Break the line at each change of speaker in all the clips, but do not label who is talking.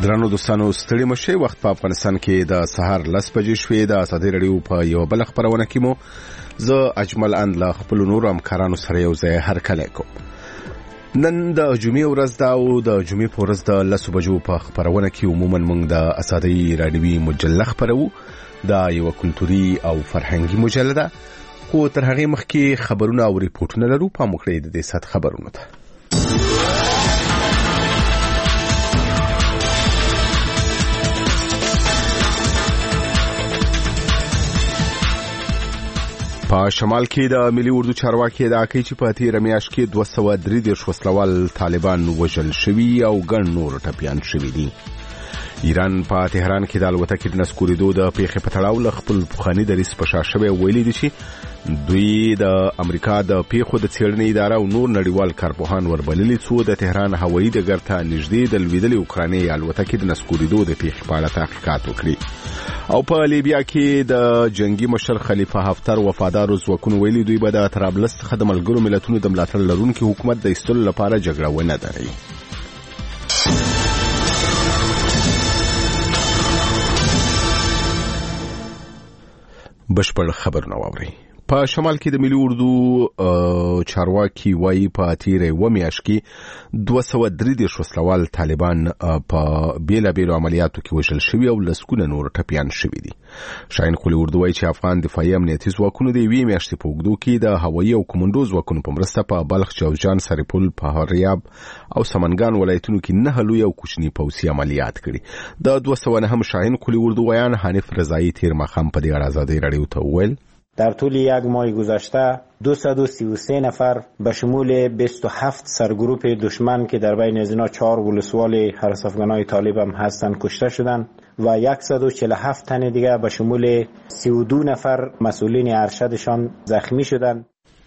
درنو دوستانو ستړي مشه وخت په افغانستان کې د سهار 10 بجې شوې د ازادي رادیو په یو بل خبرونه کې مو زه اجمل اند لا خپل نور همکارانو سره یو ځای هرکلی کوم. نن د جمعې ورځ دا او د جمعې په ورځ د 10 بجو په خبرونه کې عموما موږ د ازادي رادیوي مجله خبرو دا یو کلتوري او فرهنګي مجله ده، خو تر هغه مخکې خبرونه او ریپورتونه لرو. په مخکې د دې سات خبرونه ده. په شمال کې د ملي اردو چارواکي ادعا کوي چې په تیر میاشت کې 233 وسلوال طالبان وژل شوي او ګڼ نور ټپیان شوي دي. ایران په تهران کې د الوتکې د نسکورېدو د پیښې په تړاو له خپل پخواني دریځ په شا شوی ویلي دي چې دوی د امریکا د پیښو د څېړنې اداره او نور نړیوال کارپوهان وربللي څو د تهران هوایي ډګر ته نږدې د لوېدلې اوکراني الوتکې د نسکورېدو د پیښې په اړه تحقیقات وکړي. او په لیبیا کې د جنگي مشر خلیفه حفتر وفادار ځواکونو ویلي دوی به د طرابلس څخه د ملګرو ملتونو د ملاتړ لرونکي حکومت د ایستلو لپاره جګړه ونه دروي. بشپړ خبرونه واورئ. په شمال کې د ملي اردو چارواکي وایي په تیر یو میاشت کې 233 وسلوال طالبان په بیلابیلو عملیاتو کې وژل شوي او لسګونه نور ټپیان شوي دي. شاهین قلی اردو وایي چې افغان دفاعي امنیتي ځواکونو د یوې میاشتې په اوږدو کې د هوایي او کمانډو ځواکونو په مرسته په بلخ، جوزجان، سرپل، فاریاب او سمنګان ولایتونو کې 9 لوی او کوچني پوځي عملیات کړي. د 209 شاهین قلی اردو ویان حنیف رضایی تیر ماښام په دې اړه ازادي رادیو ته وویل
در طول یک ماه گذشته 233 نفر به شمول 27 سرگروپ دشمن که در بین از اینا 4 ولسوال حرس افغانای طالب هم هستند کشته شدند و 147 تن دیگه به شمول 32 نفر مسئولین ارشدشان زخمی شدند.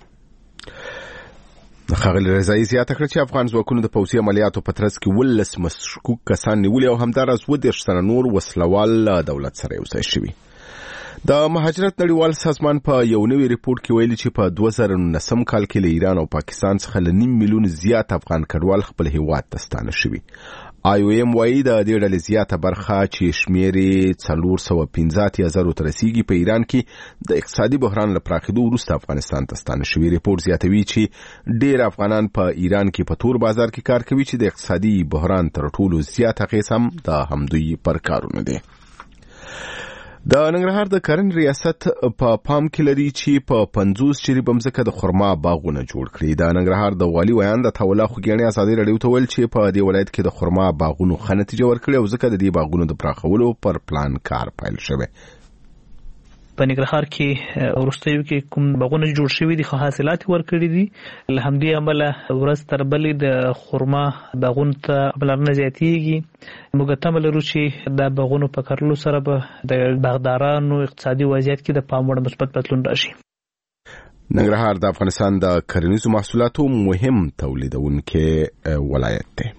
خغل رضایی زیاته کړه چې افغان ځواکونو د پوځي عملیاتو په ترڅ کې 12 مشکوک کسان نیولي او همداراز 12 تنه نور وسلوال دولت سره یوځای شوي. د مهاجرت نړیوال سازمان په یو نوی ریپورت کې ویلي چې په 2019 کال کې له ایران او پاکستان څخه له 9 میلیون زیات افغان کډوال خپل هیواد ته ستانه شوي. IOM وایي د دې ډلې زیاته برخه چې شمېر یې 415,000 ته رسیږي په ایران کې د اقتصادي بحران له پراخېدو وروسته افغانستان ته ستانه شوي. ریپورت زیاتوي چې ډېر افغانان په ایران کې په تور بازار کې کار کوي چې د اقتصادي بحران تر ټولو زیات اغېز هم د همدوی پر کارونه دی. د ننګرهار د کرنې ریاست په پام کې لري چې په 50 جریبه مځکه د خرما باغونه جوړ کړي. د ننګرهار د والي ویان د تولا خوګیاڼي ازادي رادیو ته ویل چې په دې ولایت کې د خرما باغونو ښه نتیجه ورکړې او ځکه د دې باغونو د پراخولو پر پلان کار پیل شوی.
په ننګرهار کې وروستیو کې کوم باغونه جوړ شوي دي خو حاصلات ورکړي دي. له همدې امله ورځ تر بلې د خرما باغونو ته پاملرنه زیاتېږي. موږ تمه لرو چې د باغونو په کرلو سره به د باغدارانو اقتصادي وضعیت کې د پام وړ مثبت بدلون راشي.
ننګرهار د افغانستان د کرنیزو محصولاتو مهم تولیدونکی ولایت دی.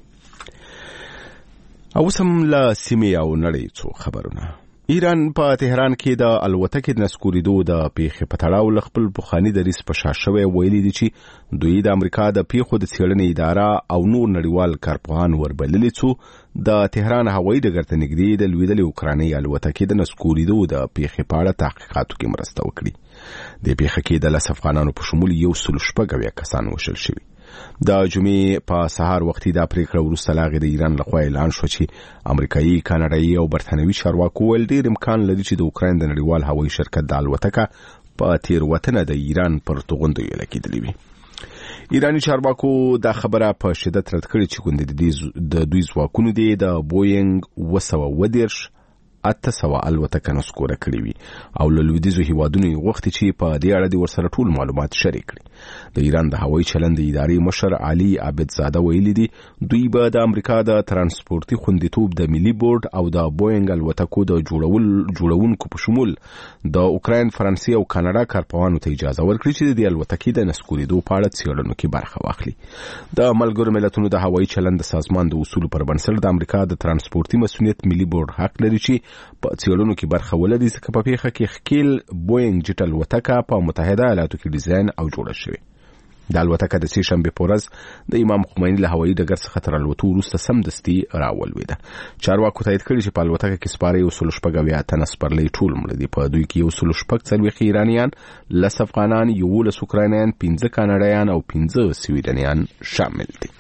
او سم له سیمې او نړۍ څو خبرونه. ایران په تهران کې د الوتکې د نسکورېدو د پیښې په تړاو له خپل پخواني دریځ په شا شوی ویلي دي چې دوی د امریکا د پیښو د څېړنې اداره او نور نړیوال کارپوهان وربللي څو د تهران هوایي ډګر ته نږدې د لوېدلې اوکراني الوتکې د نسکورېدو د پیښې په اړه تحقیقاتو کې مرسته وکړي. د پیښې کې د 10 افغانانو په شمول 116 کسان وژل شوي. د جمعې په سهار وختي دا پریکړه وروسته لاغې د ایران لخوا اعلان شو چې امریکایي، کاناډایي او برتانوي چارواکو ویل ډېر امکان لري چې د اوکراین د نړیوال هوایي شرکت د الوتکه په تېروتنه د ایران پر توغندو ویله کېدلې وي. ایرانی چارواکو دا خبره په شدت رد کړې چې ګوندې د دوی ځواکونو دي د بوینګ 810 الوتکه نسکوره کړې وي او له لویدیځو هیوادونو غوښتي چې په دې اړه د ورسره ټول معلومات شریک کړي. د ایران د هوایي چلند ادارې مشر علي عابدزاده ویلي دي دوی به د امریکا د ترانسپورتي خوندیتوب د ملي بورډ او د بوینګ الوتکو د جوړونکو په شمول د اوکراین، فرانسې او کاناډا کارپوهانو ته اجازه ورکړي چې د الوتکې د نسکورېدو په اړه څېړنو کې برخه واخلي. د ملګرو ملتونو د هوایي چلند د سازمان د اصولو پر بنسټ د امریکا د ترانسپورتي مسؤلیت ملي بورډ حق لري چې په څېړنو کې برخه ولري ځکه په پیښه کې ښکیل بوینګ جټ الوتکه په متحده ایالاتو کې ډیزاین او جوړه شوې. د الوتکه د سې شنبې په ورځ د امام خمیني له هوایي ډګر څخه تر الوتو وروسته سمدستي راولوېده. چارواکو تایید کړي چې په الوتکه کې سپاره 160 تنه سپرلۍ ټول مړه دي. په دوی کې 140 ایرانیان، 10 افغانان، 11 اوکراینیان، 15 کاناډایان او 15 سویډنیان شامل دي.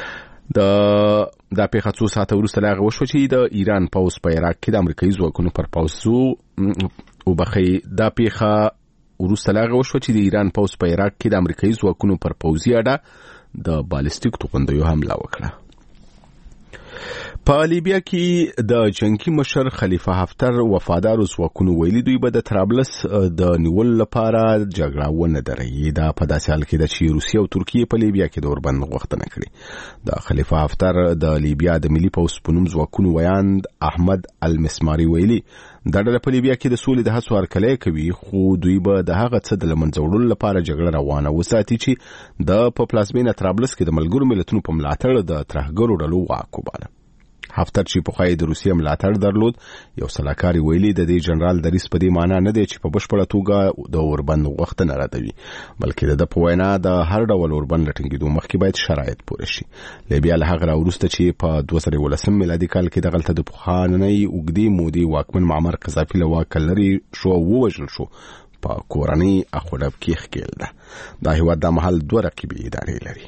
د پیښه څو ساعته وروسته لا غوښو چې د ایران پوځ په عراق کې د امریکایي ځواکونو پر پوځو او بخي د پیښه وروسته لا غوښو چې د ایران پوځ په عراق کې د امریکایي ځواکونو پر پوځي اډه د بالستیک توغندیو حمله وکړه. په لیبیا کې د جنگي مشر خلیفه حفتر وفادار ځواکونو ویلي دوی به د طرابلس د نیول لپاره جګړه ونه دروي. دا په داسې حال کې ده چې روسیه او ترکیه په لیبیا کې د اوربند غوښتنه کړې. د خلیفه حفتر د لیبیا د ملي پوځ په نوم ځواکونو ویاند احمد المسماري ویلي دا ډله په لیبیا کې د سولې د هڅو هرکلی کوي، خو دوی به د هغه څه د له منځه وړلو لپاره جګړه روانه وساتي چې د په پلازمینه طرابلس کې د ملګرو ملتونو په ملاتړ د ترهګرو ډلو واک وباله. حفتر چې په خای د روسیې ملاتړ درلود، یو سلاکاري ویلي د دې جنرال دریس په دې معنی نه دی چې په بشپړه توګه د اوربند غوښتنه ردوي، بلکې د په وینا د هر ډول اوربند لټنګېدو مخکې باید شرایط پوره شي. لیبیا له هغه وروسته چې په 2019 میلادي کال کې دغلته د پخوانۍ اوږدې مودې واکمن معمر قذافي له واک لرې شو او ووژل شو، په کورنۍ اخوډب کې ښکېل ده. دا هیواد د مهال 2 رقیبي ادارې لري.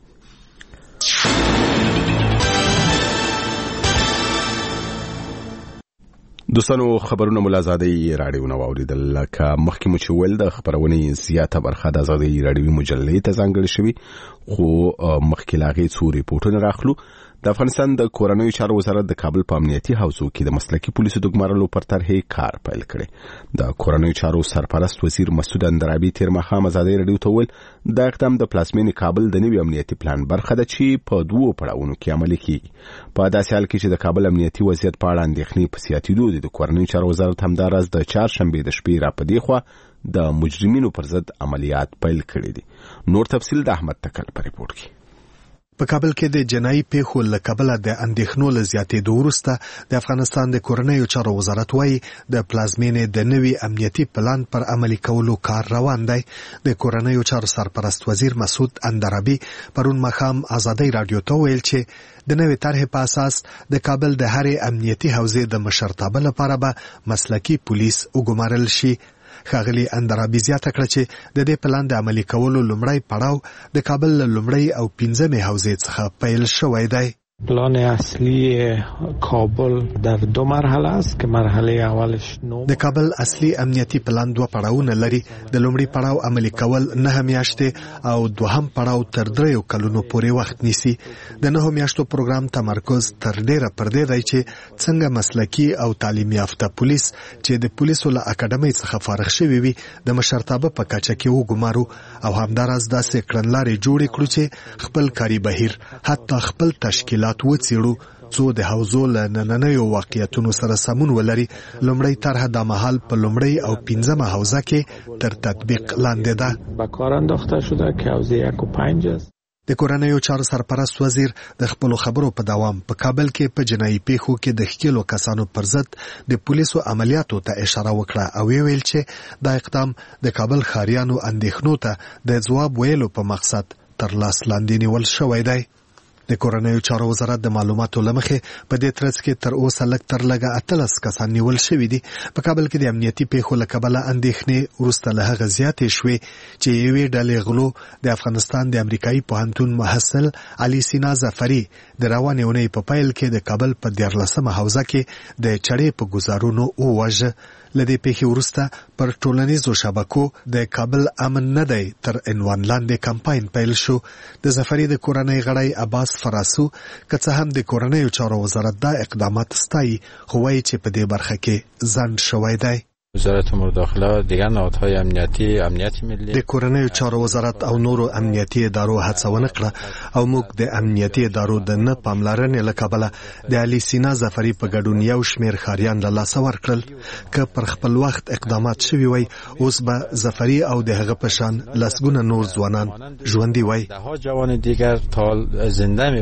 دوستانو خبرونه ملازادي رادیو نو اوریدل. لکه مخکې مو چې ویل د خبرونې زیاته برخه د آزادي رادیوي مجلې ته ځانګړې شوې، خو مخکې لاغې څو ریپورتونه راخلو. د افغانستان د کورنیو چارو وزارت د کابل په امنیتي حوزو کې د مسلکي پولیسو د ګمارلو پر طرحې کار پیل کړی. د کورنیو چارو سرپرست وزیر مسعود اندرابي تیر ماښام آزادي رادیو ته ویل دا اقدام د پلازمینې کابل د نوي امنیتي پلان برخه ده چې په 2 پړاوونو کې عملي کیږي. په داسې حال کې چې د کابل امنیتي وضعیت په اړه اندېښنې په زیاتېدو دي، د کورنیو چارو وزارت همداراز د چهارشنبې د شپې را پدې خوا د مجرمینو پر ضد عملیات پیل کړي دي. نور تفصیل د احمد تکل په ریپورت کې.
په کابل کې د جنایي پیښو له کبله د اندېښنو له زیاتېدو وروسته د افغانستان د کورنیو چارو وزارت وايي د پلازمینې د نوي امنیتي پلان پر عملي کولو کار روان دی. د کورنیو چارو سرپرست وزیر مسعود اندرابي پرون ماښام آزادي رادیو ته ویل چې د نوې طرحې په اساس د کابل د هرې امنیتي حوزې د مشرتابه لپاره به مسلکي پولیس وګمارل شي. ښاغلي اندرابي زیاته کړه چې د دې پلان د عملي کولو لومړی پړاو د کابل لومړی او 15مې حوزې څخه پیل شوی دی.
پلان اصلی کابل در 2 مرحله است که مرحله اولش
د کابل اصلي امنیتي پلان 2 پړاوونه لري. د لومړي پړاو عملي کول 9 میاشتې او دوهم پړاو تر 3 کلونو پورې وخت نیسي. د 9 میاشتو پروګرام تمرکز تر ډیره پر دې دی چې څنګه مسلکي او تعلیم یافته پولیس چې د پولیسو له اکاډمۍ څخه فارغ شوي وي د مشرتابه په کچه کې وګمارو او همداراز داسې کړنلارې جوړې کړو چې خپل کاري بهیر حتی خپل تشکیلات وڅېړو څو د حوزو له نننیو واقعیتونو سره سمون ولري. لومړی طرح د مهال په لومړی او 15مه حوزه کې تر تطبیق لاندې ده.
به کار انداخته شده که حوزه 1 و 5 است.
د کورنیو چارو سرپرست وزیر د خپل خبرو په دوام په کابل کې په جنایي پیښو کې د ښکېلو کسانو پر ضد د پولیسو عملیاتو ته اشاره وکړه او ویل چې دا اقدام د کابل ښاریانو اندېښنو ته د ځواب ویلو په مقصد تر لاس لاندې نیول شوی دی. د کورنیو چارو وزارت د معلوماتو لمخې په دې ترڅ کې تر اوسه لږ تر لږه 18 کسان نیول شوي دي. په کابل کې د امنیتي پیښو له کبله اندېښنې وروسته له هغه زیاتې شوې چې یوې ډلې غلو د افغانستان د امریکایي پوهنتون محصل علي سینا ظفري د روانې اونۍ په پیل کې د کابل په 14مه حوزه کې د چړې په ګزارونو وواژه. له دې پیښې وروسته پر ټولنیزو شبکو د کابل امن نه دی تر عنوان لاندې کمپاین پیل شو. د ظفري د کورنۍ غړی عباس فراسو که څه هم د کورنیو چارو وزارت دا اقدامات ستایي، خو وایي چې په دې برخه کې ځنډ شوی دی.
وزارت امور داخله دیگر نهادهای امنیت ملی
د کورنیو چارو وزارت او نورو امنیتي ادارو هڅونه کړه او موږ د امنیتي ادارو د نه پاملرنې له کبله د علي سینا ظفري په ګډون یو شمېر ښاریان له لاسه ورکړل. که پر خپل وخت اقدامات شوي وای اوس به ظفري او د هغه په شان لسګونه نور ځوانان ژوندي وای.
ده ها جوان دیگر تا زنده می بود.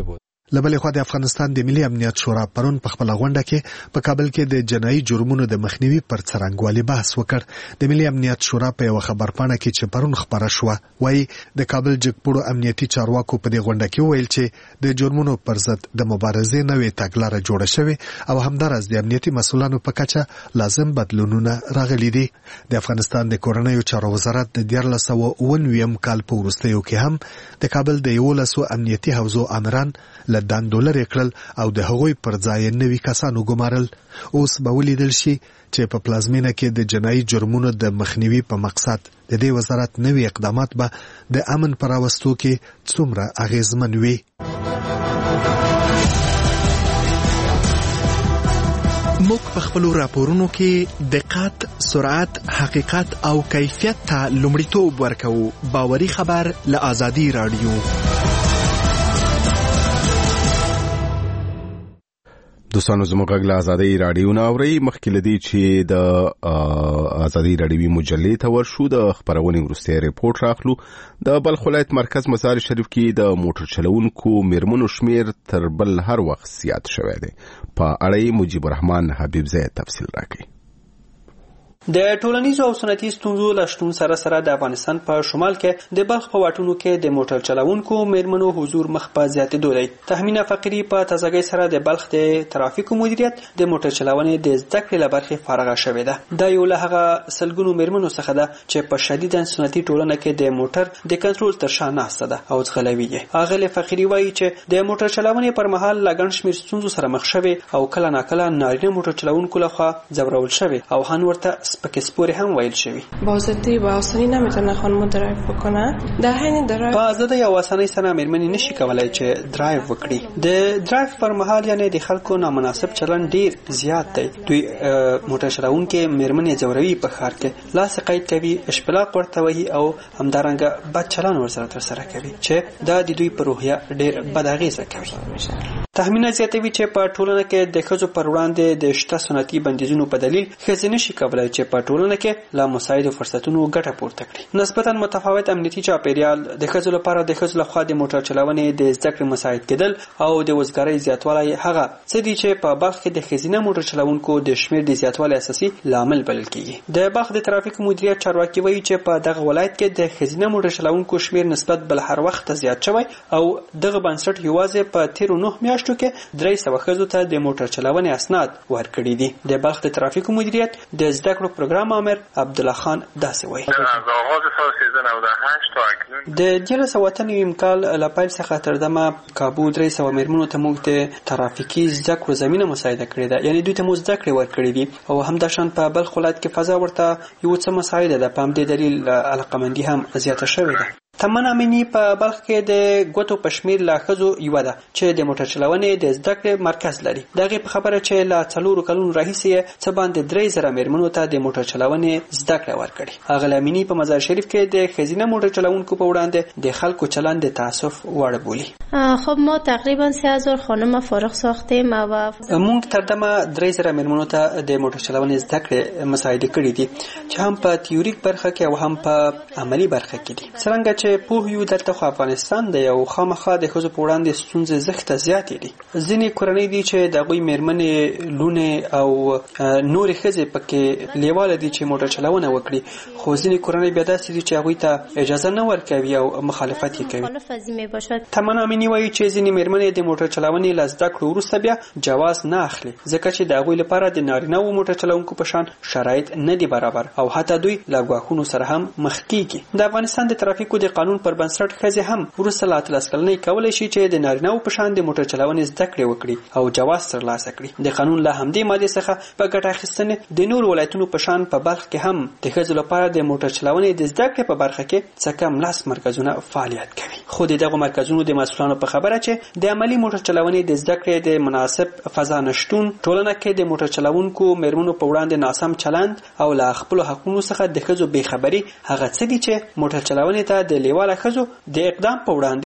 لبلې خوا د افغانستان د ملي امنیت شورا پرون په خپل غونډه کې په کابل کې د جنایي جرمونو د مخنیوي پر څرنګوالي بحث وکړ. د ملي امنیت شورا په یو خبرپاڼه کې چې پرون خبره شوه وایي د کابل جګپوړو امنیتي چارواکو په دې غونډه کې ویل چې د جرمونو پر ضد د مبارزې نوې تګلاره جوړه شوې او همدارس د امنیتي مسؤلانو په کچه لازم بدلونونه راغلي دي. د افغانستان د کورنیو چارو وزارت د 1999 کال په وروستیو کې هم د کابل د 11 امنیتي حوزو امران دندو لري کړل او د هغوی پر ځای نوي کسانو ګمارل. اوس به ولیدل شي چې په پلازمینه کې د جنایي جرمونو د مخنیوي په مقصد د دې وزارت نوي اقدامات به د امن پر راوستو کې څومره اغیزمن وي.
موږ په خپل راپورونو کې دقت، سرعت، حقیقت او کیفیت ته لومړیتوب ورکوو. باوري خبر له آزادي رادیو.
دوستانو زموږ غږ له آزادۍ راډیو نه اورئ. مخکې له دې چې د آزادۍ راډیوي مجلې ته ورشو د خپرونې وروستی ریپورټ راخلو. د بلخ ولایت مرکز مزار شریف کې د موټر چلوونکو میرمنو شمیر تر بل هر وخت زیات شوی دی. په اړه مجيب الرحمن حبیب زی تفصیل راکړي.
د ټولنیزو او سنتي ستونزو له شتون سره سره د افغانستان په شمال کې د بلخ په واټونو کې د موټر چلوونکو میرمنو حضور مخ په زیاتېدو دی. تهمینه فقیری په تازګۍ سره د بلخ د ترافیکو مدیریت د موټر چلونې د زده کړې له برخې فارغه شوې ده. دا یو له هغه سلګونو میرمنو څخه ده چې په شدیدا سنتي ټولنه کې د موټر د کنټرول تر شا ناسته ده او ځغلوي یې. هغه فقیری وایي چې د موټر چلونې پر مهال لګن شمیر ستونزو سره مخ شوي او کله ناکله نارینه موټر چلوونکو لخوا ځورول شوي او هن ورته سپکسپوری هم ویل شوی.
با آزادی و آسانی نمیتونه خانم درایو بکنه. در حین درایو
با آزادی او آسانی سره میرمنې نشي کولای چې درایو وکړي. د درایو پر مهال یعنی د خلکو نامناسب چلن ډیر زیات دی. دوی موټر چلوونکي میرمنې ځوروي په ښار کې، لاس قید کوي، اشپلاق ورته وهي او همدارنګه بد چلن ورسره ترسره کوي چې دا د دوی په روحیه ډیر بد اغیزه کوي. تهمینه زیاتوي چې په ټولنه کې د ښځو پر وړاندې د شته سنتي بندیزونو په دلیل ښځې نشي کولای چې په ټولنه کې لا مساعد فرصتونو ګټه پورته کړي. نسبتا متفاوت امنیتي چاپیریال د ښځو لپاره د ښځو لخوا د موټر چلونې د زده کړې مساعد کېدل او د وزګارۍ زیاتوالی هغه څه دي چې په بلخ کې د ښځینه موټر چلوونکو د شمیر د زیاتوالي اساسي لامل بلل کېږي. د بلخ د ترافیک مدیریت چارواکي وایي چې په دغه ولایت کې د ښځینه موټر چلوونکو شمیر نسبت بل هر وخت زیات شوی او دغه بنسټ یوازې په 13 میاشتو کې 300 ښځو ته د موټر چلونې اسناد ورکړي دي. د بلخ د ترافیک مدیریت د زده کړو پروګرام امر عبدالله خان داسې وایي. د 1999 کال له پیل څخه تر دمه کابو 300 میرمنو ته موږ د ترافیکي زده کړو زمينه مساعده کړې ده، یعنی دوی ته موږ زده کړې ورکړې دي او همداشان په بلخ ولایت کې فضا ورته یو څه مساعده ده. په همدې دلیل علاقمندي هم زیاته شوې ده. تمن امنی په بلخ کې د ګوتو پشمیر لا خزو یو ده چې د موټر چلونې د زده کړې مرکز لري. دغه په خبره چې لا 4 کلونو راهیسې څه باندې 3000 میرمنو ته د موټر چلونې زده کړه ورکړي. هغه امنی په مزار شریف کې د خزینه موټر چلوونکو په وړاندې د خلکو چلند د تاسف وړ بولی.
خب ما تقریبا 3000 خانم فارغ ساختیم و
موږ تر دمه 3000 میرمنو ته د موټر چلونې زده کړې مساعده کړې دي چې هم په تیوریک برخه کې او هم په عملی برخه کې دي. څنګه په یو دلته خو افغانستان د یو خامخا د خزو په وړاندې ستونزې زښته زیاتې دي. ځینې کورنۍ دي چې د غوي میرمنې لونه او نور خزې پکې لیواله دي چې موټر چلونه وکړي، خو ځینې کورنۍ بیا داسې دي چې هغوی ته اجازه نه ورکوي او مخالفت یې کوي. تمنا امینی وایي چې ځینې میرمنې د موټر چلونې له زده کړو وروسته بیا جواز نه اخلي ځکه چې د هغوی لپاره د نارینه و موټر چلونکو په شان شرایط نه دي برابر او حتی دوی له ګواښونو سره هم مخ کیږي. د افغانستان د ترافیکو د قانون پر بنسټ ښځې هم وروسته له 13 کلنۍ کولی شي چې د نارینه‌و په شان د موټر چلونې زده کړې وکړي او جواز ترلاسه کړي. د قانون له همدې مادې څخه په ګټه اخیستنې د نور ولایتونو په شان په بلخ کې هم د ښځو لپاره د موټر چلونې د زده کړې په برخه کې څه کم 10 مرکزونه فعالیت کوي. خو دغه مرکزونو د مسؤلانو په خبره چې د عملی موټر چلونې د زده کړې د مناسب فضا نشټون ټولنه کې د موټر چلوونکو میرمنو په وړاندې ناسم چلند او له خپل حقوقو څخه د ښځو بې خبري هغه څه دي چې موټر چلونې ته د لیواله ښځو د اقدام په وړاندې